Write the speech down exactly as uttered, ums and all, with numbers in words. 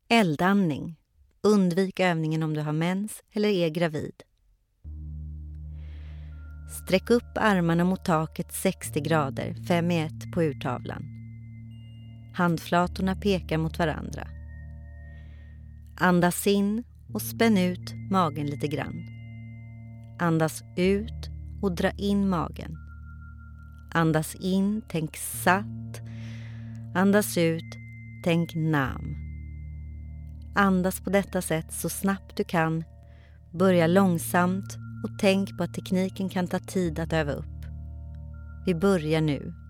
Eldandning. Undvik övningen om du har mens eller är gravid. Sträck upp armarna mot taket sextio grader, fem i ett på urtavlan. Handflatorna pekar mot varandra. Andas in och spänn ut magen lite grann. Andas ut och dra in magen. Andas in, tänk satt. Andas ut, tänk nam. Andas på detta sätt så snabbt du kan. Börja långsamt och tänk på att tekniken kan ta tid att öva upp. Vi börjar nu.